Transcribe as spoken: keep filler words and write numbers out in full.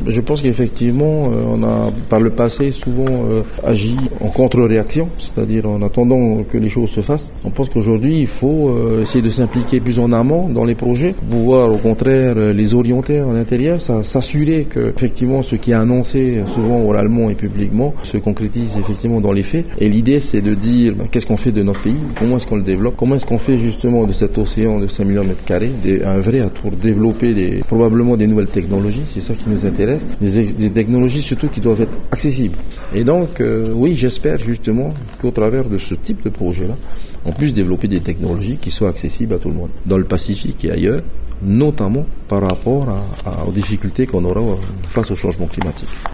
Je pense qu'effectivement, euh, on a par le passé souvent euh, agi en contre-réaction, c'est-à-dire en attendant que les choses se fassent. On pense qu'aujourd'hui, il faut euh, essayer de s'impliquer plus en amont dans les projets, pouvoir au contraire euh, les orienter à l'intérieur, ça, s'assurer que effectivement ce qui est annoncé souvent oralement et publiquement se concrétise effectivement dans les faits. Et l'idée, c'est de dire ben, qu'est-ce qu'on fait de notre pays, comment est-ce qu'on le développe, comment est-ce qu'on fait justement de cet océan de cinq millions de mètres carrés des, un vrai atout pour développer des, probablement des nouvelles technologies, c'est ça qui nous intéresse, des, des technologies surtout qui doivent être accessibles. Et donc, euh, oui, j'espère justement qu'au travers de ce type de projet-là, on puisse développer des technologies qui soient accessibles à tout le monde, dans le Pacifique et ailleurs, notamment par rapport à, à, aux difficultés qu'on aura face au changement climatique.